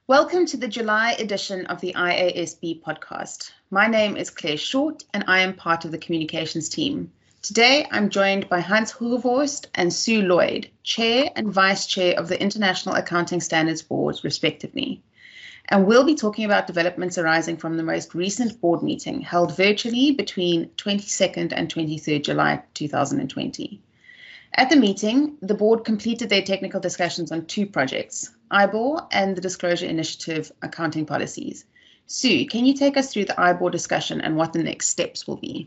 Welcome to the July edition of the IASB podcast. My name is Claire Short and I am part of the communications team. Today I'm joined by Hans Hoogervorst and Sue Lloyd, Chair and Vice Chair of the International Accounting Standards Board, respectively. And we'll be talking about developments arising from the most recent board meeting held virtually between 22nd and 23rd July 2020. At the meeting, the board completed their technical discussions on two projects, IBOR and the Disclosure Initiative accounting policies. Sue, can you take us through the IBOR discussion and what the next steps will be?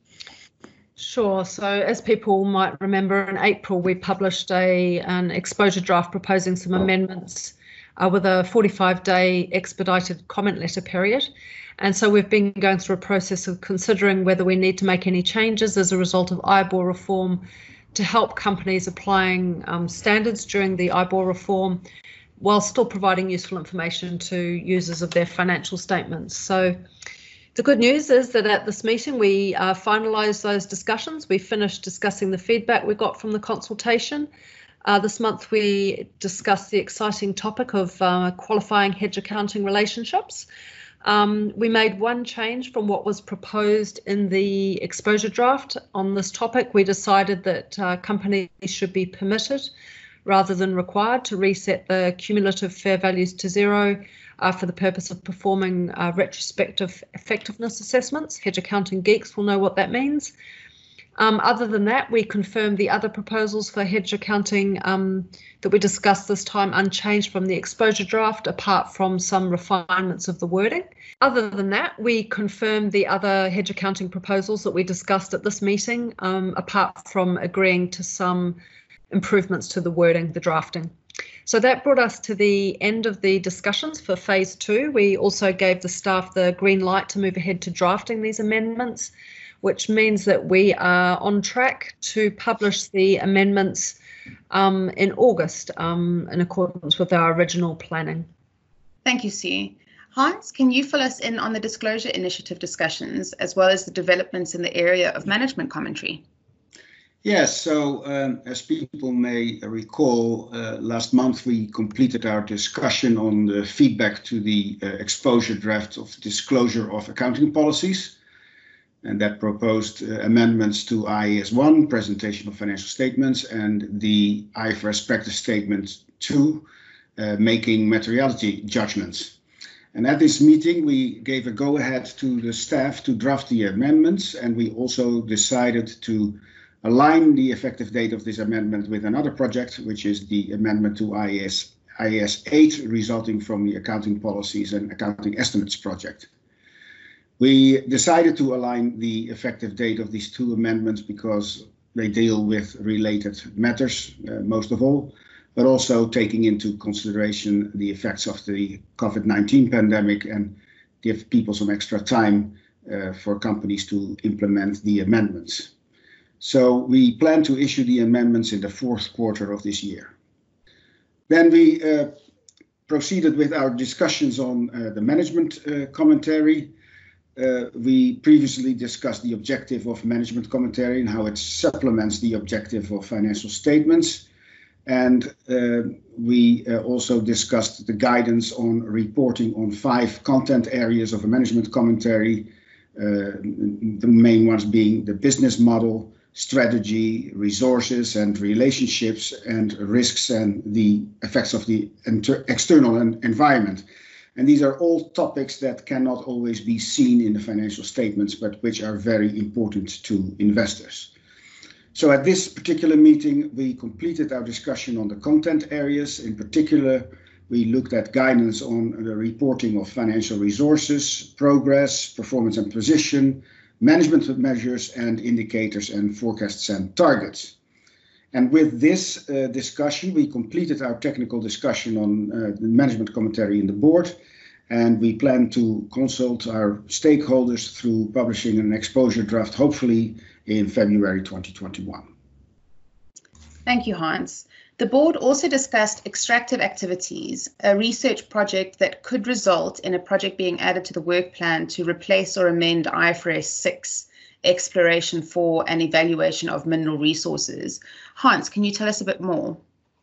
Sure. So as people might remember, in April, we published an exposure draft proposing some amendments with a 45-day expedited comment letter period. And so we've been going through a process of considering whether we need to make any changes as a result of IBOR reform to help companies applying standards during the IBOR reform while still providing useful information to users of their financial statements. So the good news is that at this meeting, we finalised those discussions. We finished discussing the feedback we got from the consultation. This month, we discussed the exciting topic of qualifying hedge accounting relationships. We made one change from what was proposed in the exposure draft. On this topic, we decided that companies should be permitted rather than required to reset the cumulative fair values to zero for the purpose of performing retrospective effectiveness assessments. Hedge accounting geeks will know what that means. Other than that, we confirmed the other proposals for hedge accounting that we discussed this time unchanged from the exposure draft, apart from some refinements of the wording. Other than that, we confirmed the other hedge accounting proposals that we discussed at this meeting, apart from agreeing to some improvements to the wording, the drafting. So that brought us to the end of the discussions for phase 2. We also gave the staff the green light to move ahead to drafting these amendments, which means that we are on track to publish the amendments in August in accordance with our original planning. Thank you, Sue. Hans, can you fill us in on the Disclosure Initiative discussions as well as the developments in the area of management commentary? Yes, so as people may recall, last month we completed our discussion on the feedback to the exposure draft of Disclosure of Accounting Policies. And that proposed amendments to IAS 1, Presentation of Financial Statements, and the IFRS Practice Statement 2, Making Materiality Judgments. And at this meeting, we gave a go-ahead to the staff to draft the amendments, and we also decided to align the effective date of this amendment with another project, which is the amendment to IAS 8, resulting from the Accounting Policies and Accounting Estimates project. We decided to align the effective date of these two amendments because they deal with related matters, most of all, but also taking into consideration the effects of the COVID-19 pandemic and give people some extra time for companies to implement the amendments. So we plan to issue the amendments in the fourth quarter of this year. Then we proceeded with our discussions on the management commentary. We previously discussed the objective of management commentary and how it supplements the objective of financial statements. And we also discussed the guidance on reporting on 5 content areas of a management commentary, the main ones being the business model, strategy, resources and relationships, and risks and the effects of the external environment. And these are all topics that cannot always be seen in the financial statements, but which are very important to investors. So at this particular meeting, we completed our discussion on the content areas. In particular, we looked at guidance on the reporting of financial resources, progress, performance and position, management measures and indicators and forecasts and targets. And with this discussion, we completed our technical discussion on the management commentary in the board, and we plan to consult our stakeholders through publishing an exposure draft, hopefully in February 2021. Thank you, Hans. The board also discussed extractive activities, a research project that could result in a project being added to the work plan to replace or amend IFRS 6, exploration for and evaluation of mineral resources. Hans, can you tell us a bit more?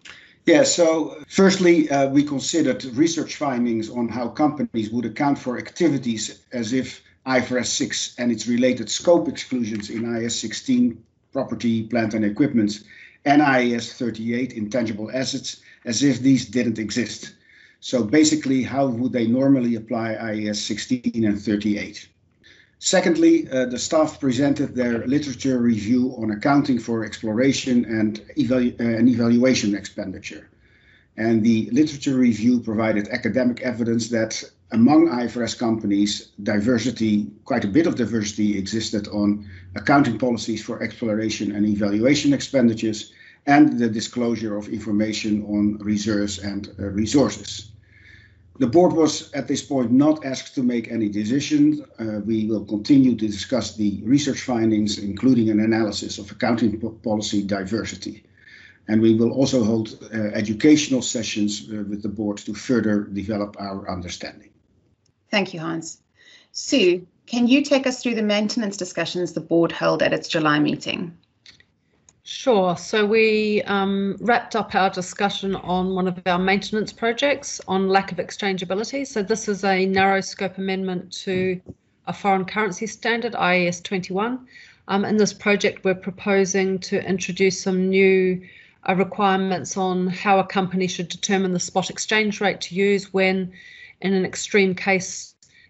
Yeah, so firstly, we considered research findings on how companies would account for activities as if IFRS 6 and its related scope exclusions in IAS 16, property, plant and equipment, and IAS 38, intangible assets, as if these didn't exist. So basically, how would they normally apply IAS 16 and 38? Secondly, the staff presented their literature review on accounting for exploration and evaluation expenditure. And the literature review provided academic evidence that among IFRS companies, quite a bit of diversity existed on accounting policies for exploration and evaluation expenditures and the disclosure of information on reserves and resources. The board was at this point not asked to make any decisions. We will continue to discuss the research findings, including an analysis of accounting policy diversity. And we will also hold educational sessions with the board to further develop our understanding. Thank you, Hans. Sue, can you take us through the maintenance discussions the board held at its July meeting? Sure. So we wrapped up our discussion on one of our maintenance projects on lack of exchangeability. So this is a narrow scope amendment to a foreign currency standard, IAS 21. In this project, we're proposing to introduce some new requirements on how a company should determine the spot exchange rate to use when, in an extreme case,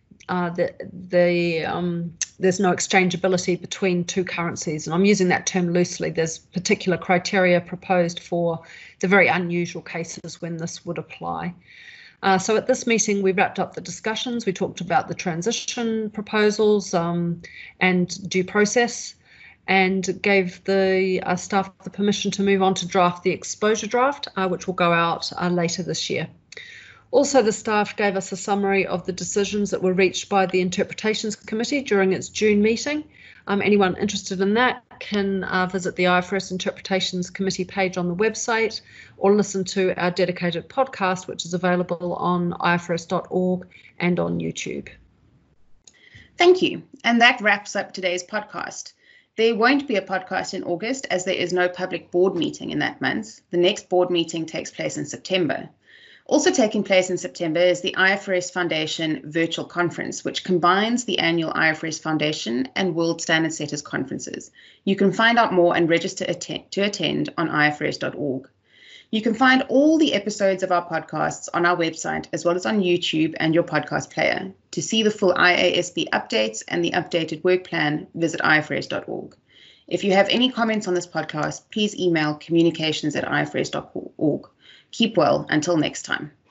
there's no exchangeability between two currencies. And I'm using that term loosely. There's particular criteria proposed for the very unusual cases when this would apply. So at this meeting, we wrapped up the discussions. We talked about the transition proposals and due process, and gave the staff the permission to move on to draft the exposure draft, which will go out later this year. Also, the staff gave us a summary of the decisions that were reached by the Interpretations Committee during its June meeting. Anyone interested in that can visit the IFRS Interpretations Committee page on the website or listen to our dedicated podcast, which is available on ifrs.org and on YouTube. Thank you. And that wraps up today's podcast. There won't be a podcast in August as there is no public board meeting in that month. The next board meeting takes place in September. Also taking place in September is the IFRS Foundation Virtual Conference, which combines the annual IFRS Foundation and World Standard Setters conferences. You can find out more and register to attend on ifrs.org. You can find all the episodes of our podcasts on our website, as well as on YouTube and your podcast player. To see the full IASB updates and the updated work plan, visit ifrs.org. If you have any comments on this podcast, please email communications@ifrs.org. Keep well until next time.